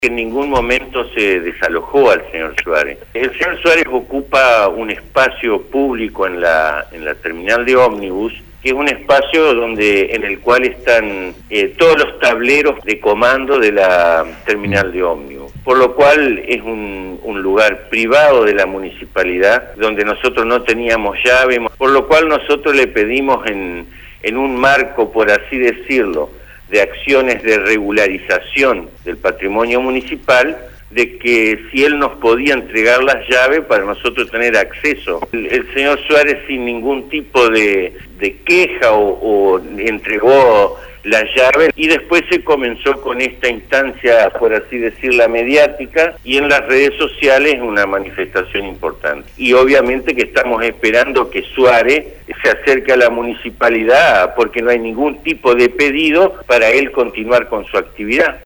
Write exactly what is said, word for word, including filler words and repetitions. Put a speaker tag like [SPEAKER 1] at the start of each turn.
[SPEAKER 1] En ningún momento se desalojó al señor Suárez. El señor Suárez ocupa un espacio público en la, en la terminal de ómnibus, que es un espacio donde en el cual están eh, todos los tableros de comando de la terminal de ómnibus, por lo cual es un, un lugar privado de la municipalidad, donde nosotros no teníamos llave, por lo cual nosotros le pedimos en, en un marco, por así decirlo, de acciones de regularización del patrimonio municipal, de que si él nos podía entregar las llaves para nosotros tener acceso. El, el señor Suárez sin ningún tipo de, de queja o, o entregó las llaves, y después se comenzó con esta instancia, por así decirla, mediática, y en las redes sociales una manifestación importante. Y obviamente que estamos esperando que Suárez se acerque a la municipalidad, porque no hay ningún tipo de pedido para él continuar con su actividad.